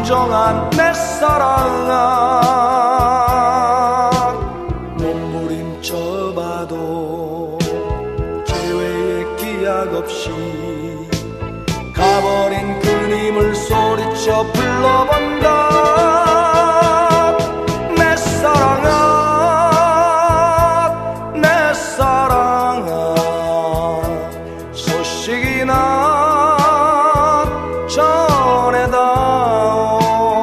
무정한 내 사랑아 몸부림쳐봐도 재회의 기약 없이 가버린 그님을 소리쳐 불러본다. 내 사랑아 내 사랑아 소식이나 전해다오.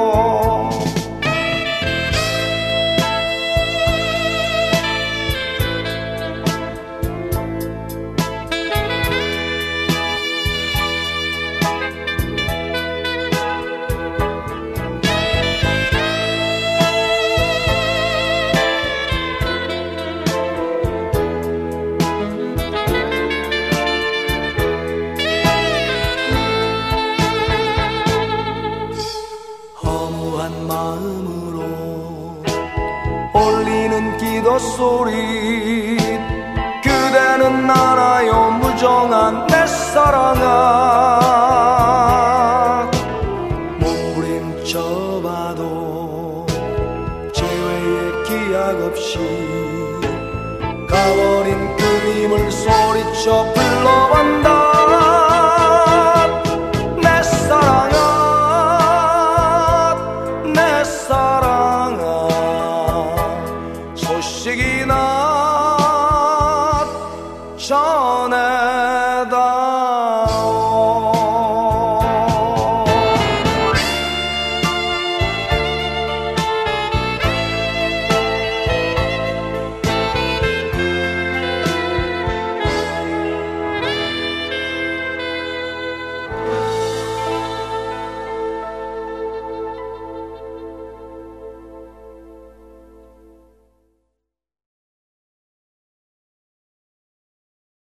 허무한 마음으로 올리는 기도 소리 그대는 알아요 무정한 내 사랑아 몸부림쳐봐도 재회의 기약 없이 가버린 그님을 소리쳐 불러본다.